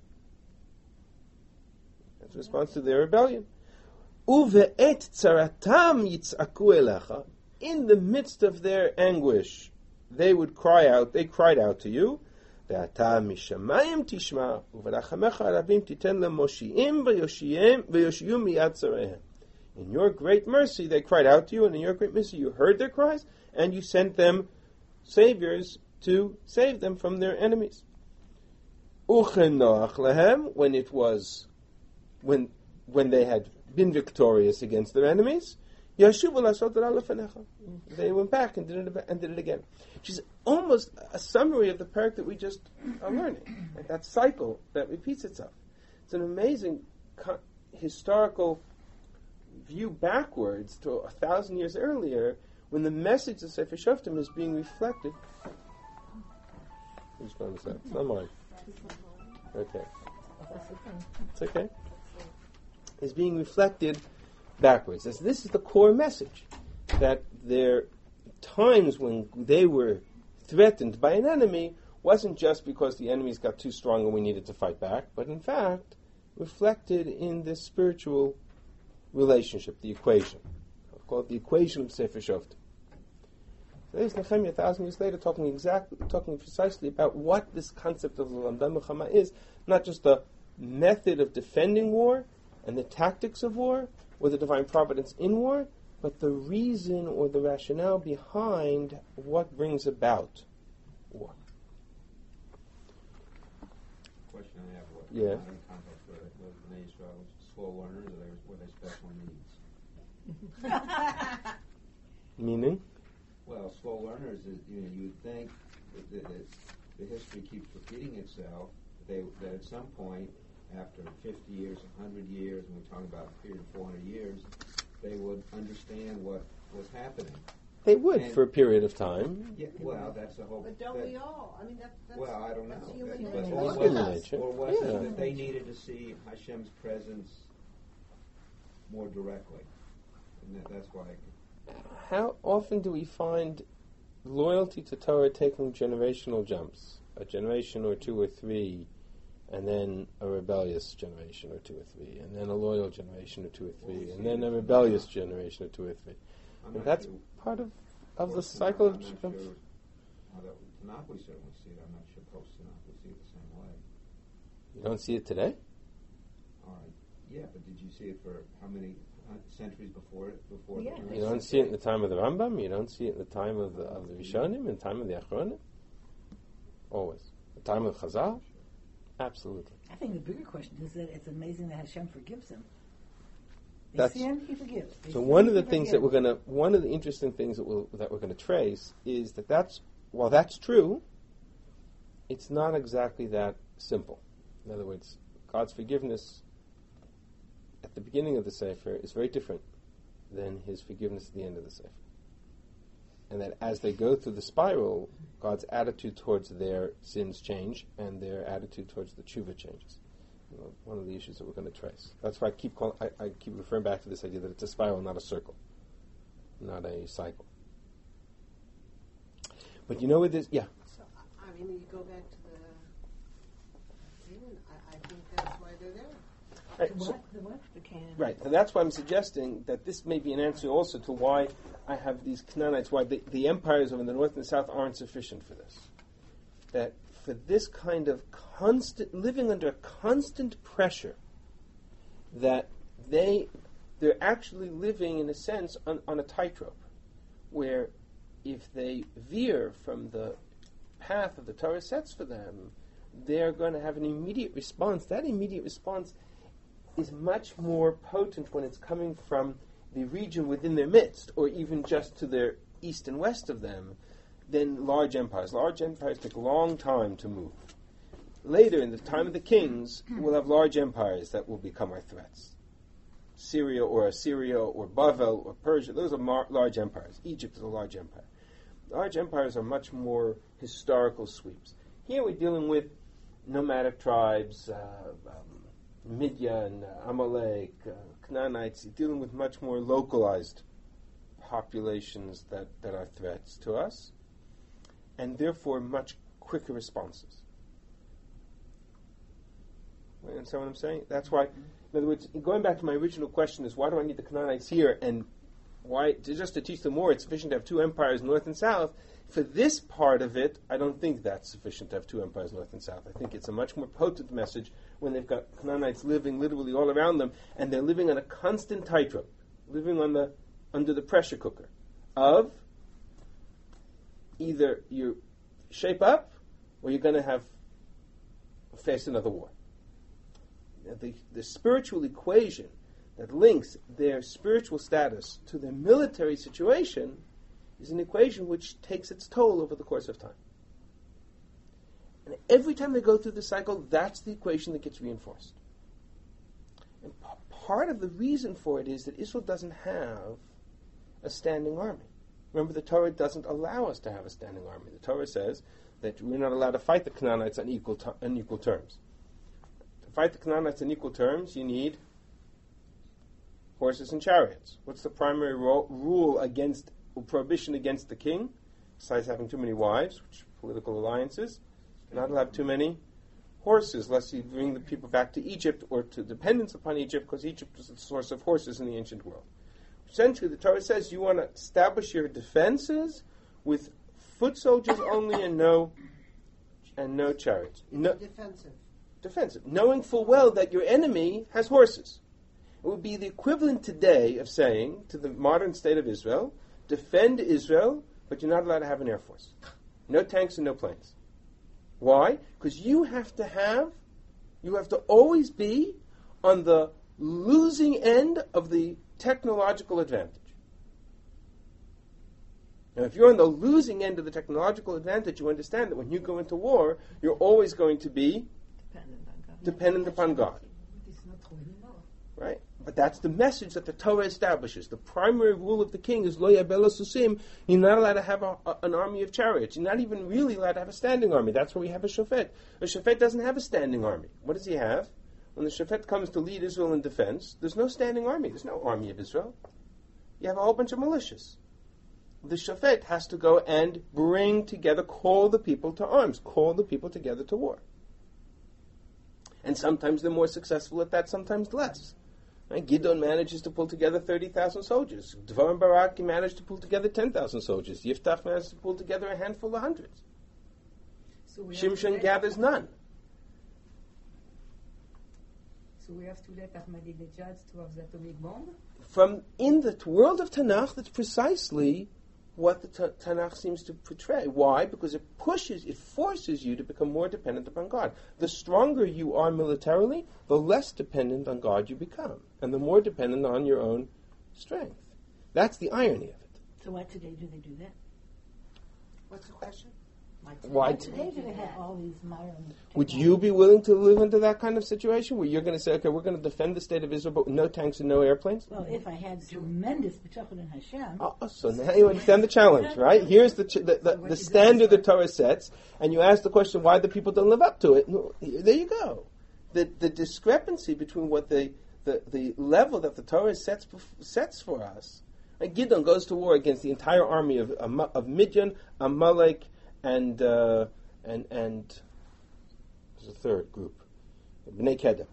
their rebellion. Uve'et tzaratam yitz'aku elecha. In the midst of their anguish, they cried out to you. Ve'ata mishamayim tishma, u'v'rachamecha arabim titen lemoshiim v'yoshiyu miyad tzarehem. In your great mercy, they cried out to you, and in your great mercy, you heard their cries, and you sent them saviors to save them from their enemies. Uchenoach lehem, when they had been victorious against their enemies, Yashuvu lasot ra lefenecha. They went back and did it again. Which is almost a summary of the parak that we just are learning. Like that cycle that repeats itself. It's an amazing historical view backwards to 1,000 years earlier, when the message of Sefer Shoftim is being reflected. Who's going to say? It's not mine. Okay. It's okay. Is being reflected backwards. This is the core message, that there times when they were threatened by an enemy wasn't just because the enemies got too strong and we needed to fight back, but in fact reflected in this spiritual relationship, the equation. I'll call it the equation of Sefer Shoftim. There's Nehemiah 1,000 years later talking precisely about what this concept of the Lamdan Milchama is, not just the method of defending war and the tactics of war, or the divine providence in war, but the reason or the rationale behind what brings about war. Question I have: what Yeah. modern context were Bnei Israel slow learners, or were they special needs? Meaning? Well, slow learners is, you'd think that the history keeps repeating itself. That at some point, after 50 years, 100 years, and we're talking about a period of 400 years, they would understand what was happening. They would for a period of time. Yeah, well, that's the whole. But don't we all? I mean, that's well, I don't know. that's human But nature. or It's was human it- nature. Or was Yeah. it that they needed to see Hashem's presence more directly, and that's why. How often do we find loyalty to Torah taking generational jumps? A generation or two or three, and then a rebellious generation or two or three, and then a loyal generation or two or three, and then a rebellious generation or two or three. I'm And not that's sure- part of the Post cycle of I'm not sure jumps. how that Tanakh we certainly see it. I'm not sure post Tanakh we see it the same way. You don't see it today? All right. Yeah, but did you see it for how many centuries before it? Before Yeah. the You don't see it in the time of the Rambam. You don't see it in the time of the Rishonim, in the time of the Achronim. Always. The time of Chazal. Absolutely. I think the bigger question is that it's amazing that Hashem forgives them. They That's- sin, He forgives. They So sin, one of the He things that forgives. one of the interesting things that we're going to trace is that while that's true, it's not exactly that simple. In other words, God's forgiveness at the beginning of the Sefer is very different than His forgiveness at the end of the Sefer. And that as they go through the spiral, God's attitude towards their sins change, and their attitude towards the tshuva changes. One of the issues that we're going to trace. That's why I keep referring back to this idea that it's a spiral, not a circle, not a cycle. But you know what this? Yeah. So, I mean, you go back to the Canaan. I think that's why they're there. Right, The so- what? The what? The Canaan. Right, and that's why I'm suggesting that this may be an answer also to why I have these Canaanites, why the empires over the north and south aren't sufficient for this. That for this kind of constant, living under a constant pressure, that they're actually living, in a sense, on a tightrope, where if they veer from the path of the Torah sets for them, they're going to have an immediate response. That immediate response is much more potent when it's coming from the region within their midst, or even just to their east and west of them, than large empires. Large empires take a long time to move. Later, in the time of the kings, we'll have large empires that will become our threats. Syria or Assyria or Bavel or Persia, those are large empires. Egypt is a large empire. Large empires are much more historical sweeps. Here we're dealing with nomadic tribes, Midian, Amalek, Canaanites, dealing with much more localized populations that are threats to us, and therefore much quicker responses. You understand what I'm saying? That's why, in other words, going back to my original question is, why do I need the Canaanites here, and why, just to teach them more, it's sufficient to have two empires, north and south. For this part of it, I don't think that's sufficient to have two empires, north and south. I think it's a much more potent message when they've got Canaanites living literally all around them, and they're living on a constant tightrope, living under the pressure cooker of either you shape up or you're going to face another war. The spiritual equation that links their spiritual status to their military situation is an equation which takes its toll over the course of time. And every time they go through the cycle, that's the equation that gets reinforced. And part of the reason for it is that Israel doesn't have a standing army. Remember, the Torah doesn't allow us to have a standing army. The Torah says that we're not allowed to fight the Canaanites on equal terms. To fight the Canaanites on equal terms, you need horses and chariots. What's the primary rule against, or prohibition against the king? Besides having too many wives, which political alliances, you're not allowed too many horses, lest you bring the people back to Egypt or to dependence upon Egypt, because Egypt was the source of horses in the ancient world. Essentially, the Torah says you want to establish your defenses with foot soldiers only and no chariots. Defensive. Knowing full well that your enemy has horses. It would be the equivalent today of saying to the modern state of Israel, defend Israel, but you're not allowed to have an air force. No tanks and no planes. Why? Because you have to always be on the losing end of the technological advantage. Now, if you're on the losing end of the technological advantage, you understand that when you go into war, you're always going to be dependent upon God. It's not true anymore. Right? But that's the message that the Torah establishes. The primary rule of the king is lo yabel susim. You're not allowed to have an army of chariots. You're not even really allowed to have a standing army. That's why we have a shofet. A shofet doesn't have a standing army. What does he have? When the shofet comes to lead Israel in defense, there's no standing army. There's no army of Israel. You have a whole bunch of militias. The shofet has to go and bring together, call the people to arms, call the people together to war. And sometimes they're more successful at that, sometimes less. Right? Gideon manages to pull together 30,000 soldiers. Dvar Barak managed to pull together 10,000 soldiers. Yiftach managed to pull together a handful of hundreds. So Shimshon gathers none. So we have to let Ahmadinejad to have the atomic bomb? From in the world of Tanakh, that's precisely what the Tanakh seems to portray. Why? Because it forces you to become more dependent upon God. The stronger you are militarily, the less dependent on God you become, and the more dependent on your own strength. That's the irony of it. So why today do they do that? What's the question? Why today do they have all these modern... Would you be willing to live into that kind of situation where you're going to say, okay, we're going to defend the state of Israel, but with no tanks and no airplanes? Well, if I had tremendous bitachon in Hashem... So now you understand the challenge, right? Here's the standard the Torah sets, and you ask the question, why the people don't live up to it? There you go. The discrepancy between what the level that the Torah sets for us. Like Gideon goes to war against the entire army of Midian, Amalek, and there's a third group, Bnei Kedem.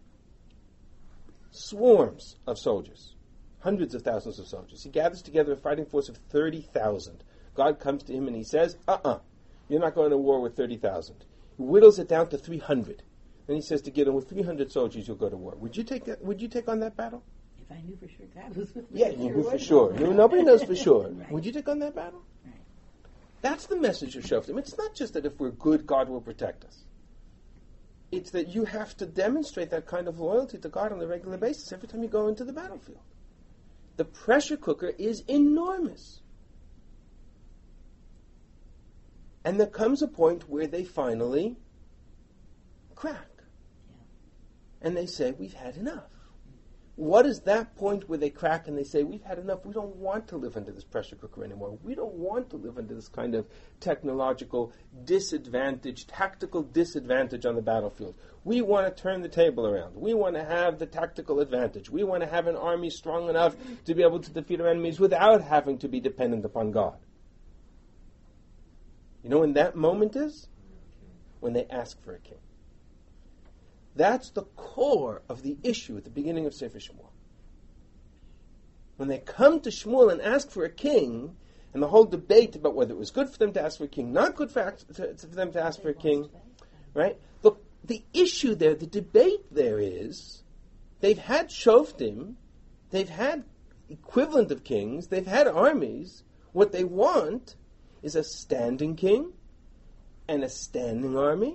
Swarms of soldiers, hundreds of thousands of soldiers. He gathers together a fighting force of 30,000. God comes to him and he says, you're not going to war with 30,000. He whittles it down to 300. Then he says to Gideon, with 300 soldiers you'll go to war. Would you take on that battle? If I knew for sure God was with me. Yeah, you knew for sure. Nobody knows for sure. Right. Would you take on that battle? Right. That's the message of Shoftim. It's not just that if we're good, God will protect us. It's that you have to demonstrate that kind of loyalty to God on a regular basis every time you go into the battlefield. The pressure cooker is enormous. And there comes a point where they finally crack. And they say, we've had enough. What is that point where they crack and they say, we've had enough, we don't want to live under this pressure cooker anymore. We don't want to live under this kind of technological disadvantage, tactical disadvantage on the battlefield. We want to turn the table around. We want to have the tactical advantage. We want to have an army strong enough to be able to defeat our enemies without having to be dependent upon God. You know when that moment is? When they ask for a king. That's the core of the issue at the beginning of Sefer Shmuel. When they come to Shmuel and ask for a king, and the whole debate about whether it was good for them to ask for a king, not good for them to ask for a king, right? Look, the issue there, the debate there is, they've had shoftim, they've had equivalent of kings, they've had armies. What they want is a standing king and a standing army.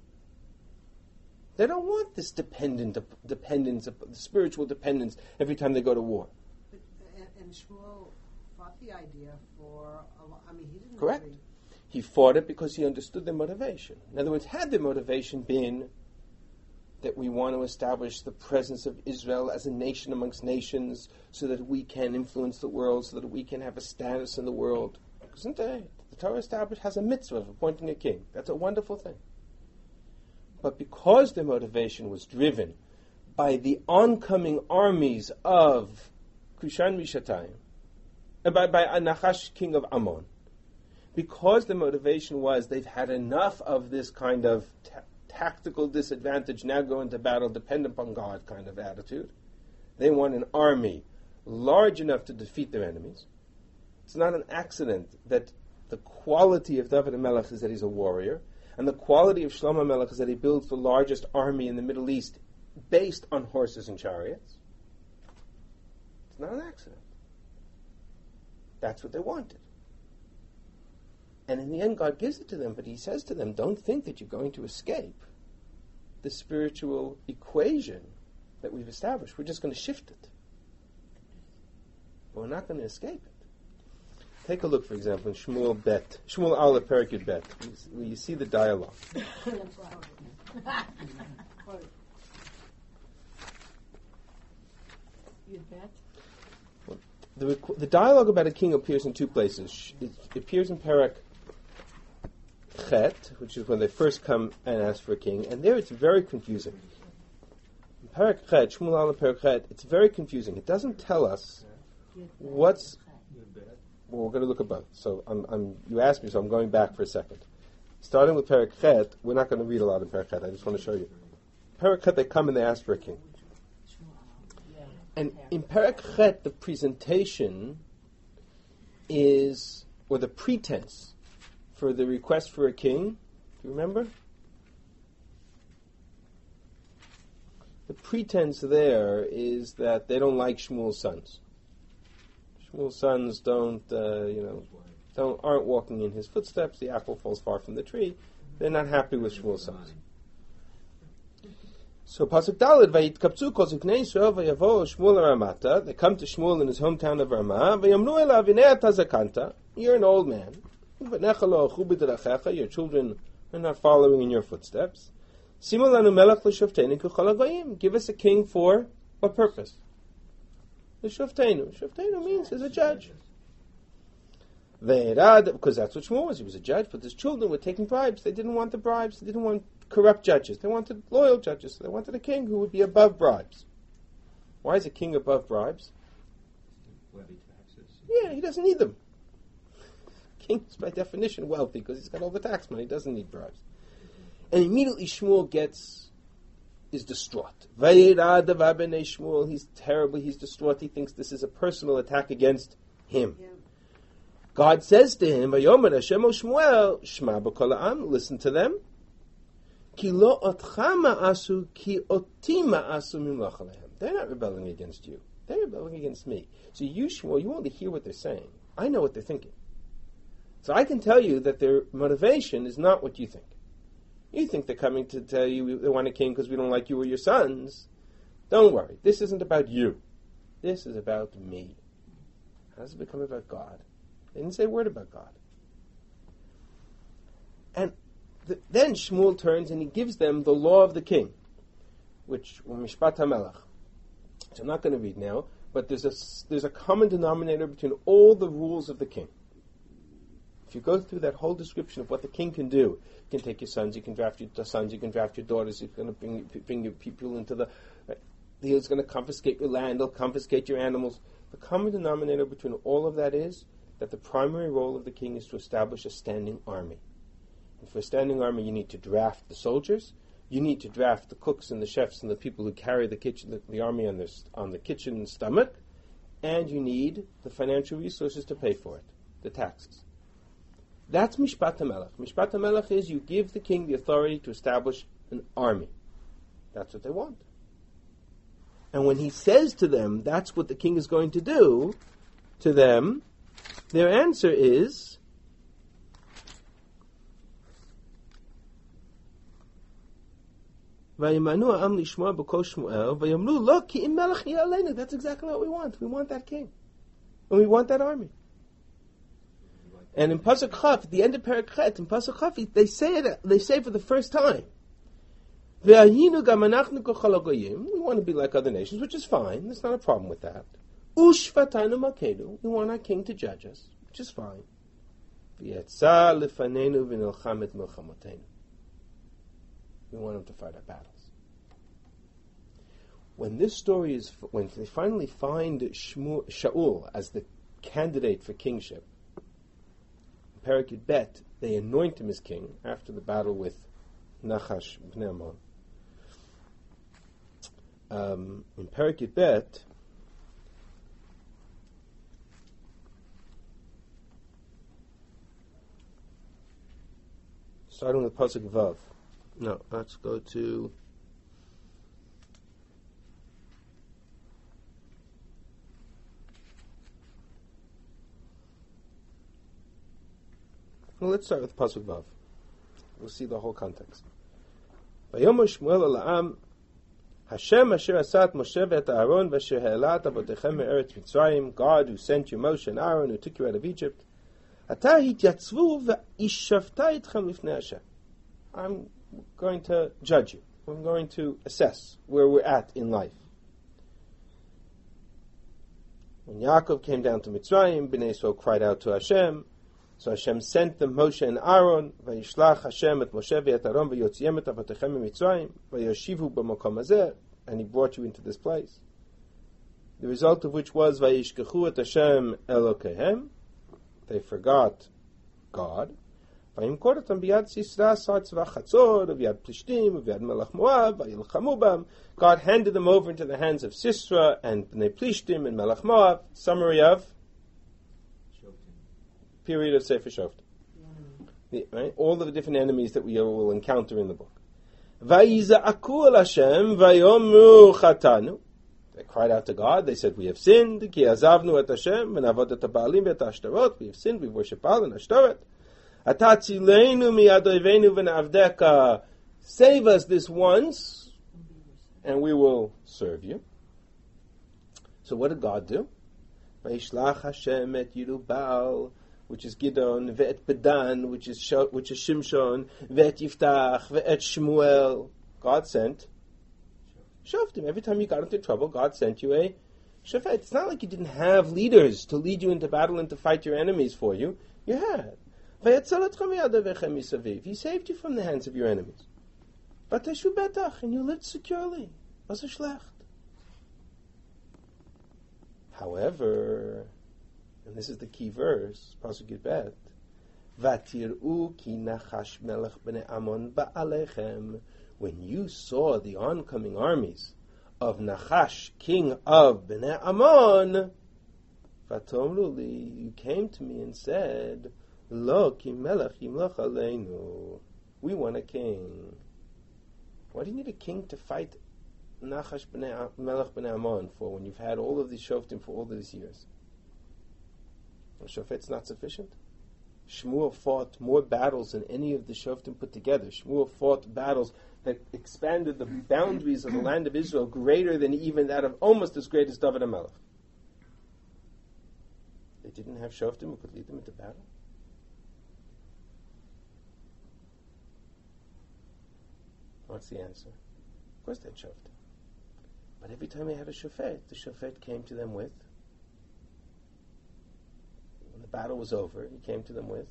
They don't want this dependence, spiritual dependence every time they go to war. And Shmuel fought the idea for he didn't Correct. agree. He fought it because he understood their motivation. In other words, had their motivation been that we want to establish the presence of Israel as a nation amongst nations so that we can influence the world, so that we can have a status in the world. Isn't there? The Torah has a mitzvah of appointing a king. That's a wonderful thing. But because their motivation was driven by the oncoming armies of Kushan Rishatayim, and by Nachash, king of Ammon, because the motivation was they've had enough of this kind of tactical disadvantage, now go into battle, depend upon God kind of attitude, they want an army large enough to defeat their enemies. It's not an accident that the quality of David HaMelech is that he's a warrior, and the quality of Shlomo HaMelech is that he builds the largest army in the Middle East based on horses and chariots. It's not an accident. That's what they wanted. And in the end, God gives it to them, but he says to them, don't think that you're going to escape the spiritual equation that we've established. We're just going to shift it. But we're not going to escape it. Take a look, for example, in Shmuel Aleph, Perek Yud Bet, where you see the dialogue. The dialogue about a king appears in two places. It appears in Perek Chet, which is when they first come and ask for a king, and there it's very confusing. In Perek Chet, Shmuel Aleph, Perek Chet, it's very confusing. It doesn't tell us what's... Well, we're going to look at both. So you asked me, so I'm going back for a second. Starting with Perek Chet, we're not going to read a lot in Perek Chet. I just want to show you. Perek Chet, they come and they ask for a king. And in Perek Chet, the presentation is, or the pretense for the request for a king, do you remember? The pretense there is that they don't like Shmuel's sons. Shmuel's sons aren't walking in his footsteps. The apple falls far from the tree. They're not happy with Shmuel's sons. So Pasuk Daled, Vayitkaptzu kol ziknei Yisrael vayavo Shmuel Ramata. They come to Shmuel in his hometown of Ramah. Vayamnu elav inei ata zakanta. You're an old man. V'necha lo alchu b'derachecha. Your children are not following in your footsteps. Simu lanu melech l'shoftenu k'chol hagoyim. Give us a king for what purpose? L'shoftenu. Shoftenu means as a judge. Ve'erad, because that's what Shmuel was. He was a judge, but his children were taking bribes. They didn't want the bribes. They didn't want corrupt judges. They wanted loyal judges. They wanted a king who would be above bribes. Why is a king above bribes? Levy taxes. Yeah, he doesn't need them. King is by definition wealthy because he's got all the tax money. He doesn't need bribes. And immediately Shmuel is distraught. Vayirad b'nei Shmuel. He's distraught. He thinks this is a personal attack against him. Yeah. God says to him, Vayomer Hashem o Shmuel, Shma b'kol ha'am, listen to them. Ki lo otcha ma'asu, ki oti ma'asu mimloch alehem. They're not rebelling against you. They're rebelling against me. So you, Shmuel, you only hear what they're saying. I know what they're thinking. So I can tell you that their motivation is not what you think. You think they're coming to tell you they want a king because we don't like you or your sons. Don't worry. This isn't about you. This is about me. How does it become about God? They didn't say a word about God. And then Shmuel turns and he gives them the law of the king, which Mishpat HaMelech. which I'm not going to read now, but there's a common denominator between all the rules of the king. If you go through that whole description of what the king can do, you can take your sons, you can draft your sons, you can draft your daughters, you're going to bring your people into the... He's going to confiscate your land, he'll confiscate your animals. The common denominator between all of that is that the primary role of the king is to establish a standing army. And for a standing army, you need to draft the soldiers, you need to draft the cooks and the chefs and the people who carry the army on the kitchen stomach, and you need the financial resources to pay for it, the taxes. That's Mishpat HaMelech. Mishpat HaMelech is you give the king the authority to establish an army. That's what they want. And when he says to them, that's what the king is going to do to them, their answer is, that's exactly what we want. We want that king. And we want that army. And in Pasuk Chaf, at the end of Perek Chet, in Pasuk Chaf, they say for the first time, we want to be like other nations, which is fine. There's not a problem with that. We want our king to judge us, which is fine. We want him to fight our battles. When this story when they finally find Shaul as the candidate for kingship, in Perek Yud Bet, they anoint him as king after the battle with Nachash Bnei Ammon. In Perek Yud Bet, starting with Pasuk Vav. No, let's go to... Well, let's start with Pasuk Vav. We'll see the whole context. Vayomer Shmuel ala'am Hashem asher asat Moshe ve'et Aaron v'asher ha'elat avotechem me'eretz Mitzrayim, God who sent you Moshe and Aaron, who took you out of Egypt. Ata hityatzvu ve'ishavta itchem lifnei Hashem. I'm going to judge you. I'm going to assess where we're at in life. When Yaakov came down to Mitzrayim, Bnei Yisrael cried out to Hashem. So Hashem sent them Moshe and Aaron. Vayishlach Hashem et Moshe ve'et Aaron v'yotziem et avotechem miMitzrayim v'yoshivu b'makom hazeh, and He brought you into this place. The result of which was Vayishkechu et Hashem Elokehem. They forgot God. God handed them over into the hands of Sisra and Bnei Plishtim and Melech Moab. Summary of period of Sefer Shoftim. Right? All of the different enemies that we will encounter in the book. They cried out to God. They said, "We have sinned. We have sinned. We worship Baal and Ashtoreth. Save us this once, and we will serve you." So what did God do? Vayishlach Hashem et Yerubbaal, which is Gidon, ve'et Bedan, which is Shimshon, ve'et Yiftach, ve'et Shmuel. God sent Shoftim. Every time you got into trouble, God sent you a Shofet. It's not like you didn't have leaders to lead you into battle and to fight your enemies for you. You had. He saved you from the hands of your enemies. And you lived securely. However, and this is the key verse, Pasuk Yud Bet, Vatir'u ki Nachash melech b'nei Ammon ba'alechem. When you saw the oncoming armies of Nachash, king of Bnei Ammon, Vatomru li, you came to me and said, Lo ki melech yimloch aleinu. We want a king. Why do you need a king to fight Nachash melech b'nei Ammon for when you've had all of these shoftim for all these years? Well, shofet's not sufficient. Shmuel fought more battles than any of the shoftim put together. Shmuel fought battles that expanded the boundaries of the land of Israel greater than even that of almost as great as David HaMelech. They didn't have shoftim who could lead them into battle. What's the answer? Of course they had shoftim. But every time they had a shofet, the shofet came to them with, when the battle was over, he came to them with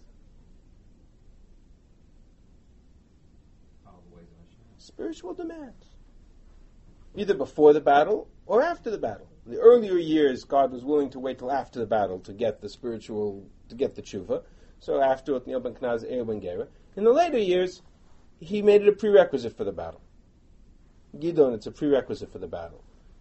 All the ways of Hashem. spiritual demands. Either before the battle or after the battle. In the earlier years, God was willing to wait till after the battle to get the tshuva. So after Otniel ben Kenaz, Eir ben Gera. In the later years, he made it a prerequisite for the battle. Gidon, it's a prerequisite for the battle.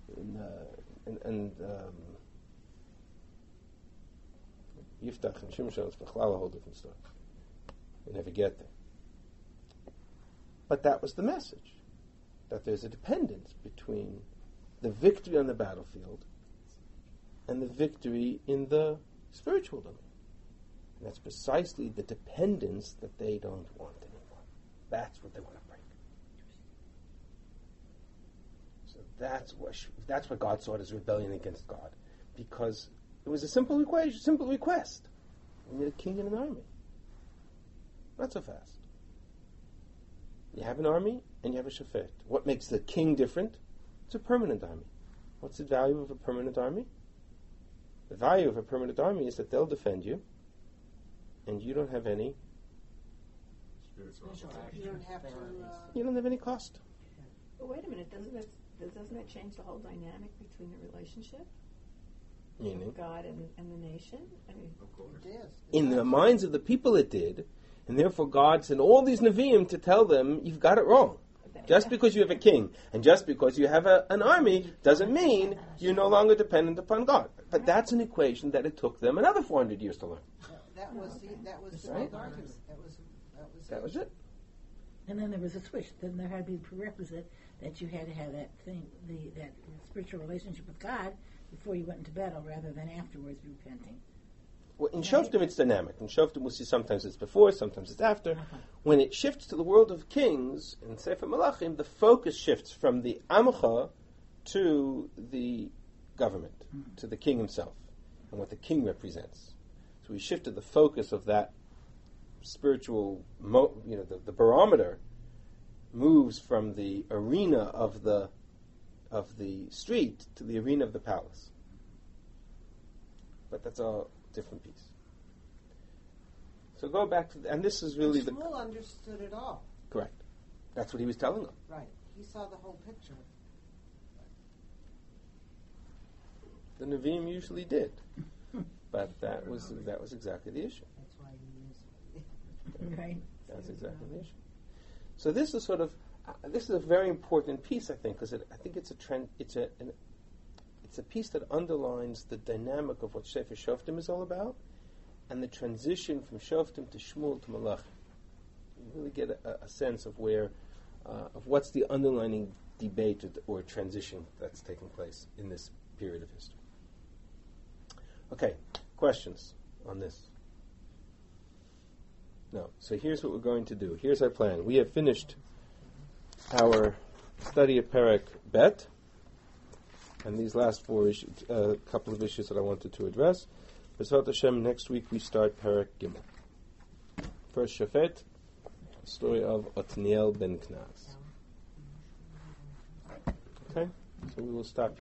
Yiftach and Shimshon, it's a whole different story. You never get there. But that was the message, that there's a dependence between the victory on the battlefield and the victory in the spiritual domain. And that's precisely the dependence that they don't want anymore. That's what they want to break. So that's what God saw as rebellion against God, because it was a simple request. We need a king and an army. Not so fast. You have an army and you have a shofet. What makes the king different? It's a permanent army. What's the value of a permanent army? The value of a permanent army is that they'll defend you, and you don't have any. You don't have to. You don't have any cost. But wait a minute, doesn't that change the whole dynamic between the relationship Meaning, of God and the nation? I mean, Of course. It is. in the minds of the people it did, and therefore God sent all these Nevi'im to tell them, you've got it wrong. Just because you have a king, and just because you have an army, doesn't mean you're no longer dependent upon God. But that's an equation that it took them another 400 years to learn. That was the Right. big argument. That was it. And then there was a switch. Then there had to be a prerequisite that you had to have that thing, that spiritual relationship with God before you went into battle, rather than afterwards repenting. Well, in Shoftim, it's dynamic. In Shoftim, we'll see sometimes it's before, sometimes it's after. When it shifts to the world of kings, in Sefer Malachim, the focus shifts from the Amcha to the government, to the king himself, and what the king represents. So we shifted the focus of that spiritual, the barometer moves from the arena of the street to the arena of the palace. But that's a different piece. So go back to, and this is really Shmuel understood it all. correct. That's what he was telling them. Right. He saw the whole picture. The Nevi'im usually did, but that was exactly the issue. That's why he used Right? That's exactly the issue. So this is this is a very important piece, I think, because I think it's a piece that underlines the dynamic of what Sefer Shoftim is all about, and the transition from Shoftim to Shmuel to Malachim. You really get a sense of where, of what's the underlying debate or transition that's taking place in this period of history. Okay, questions on this? No. So here's what we're going to do. Here's our plan. We have finished our study of Perek Bet, and these last couple of issues that I wanted to address. B'ezrat Hashem, next week we start Perek Gimel. First Shofet, story of Otniel ben Kenaz. Okay, so we will stop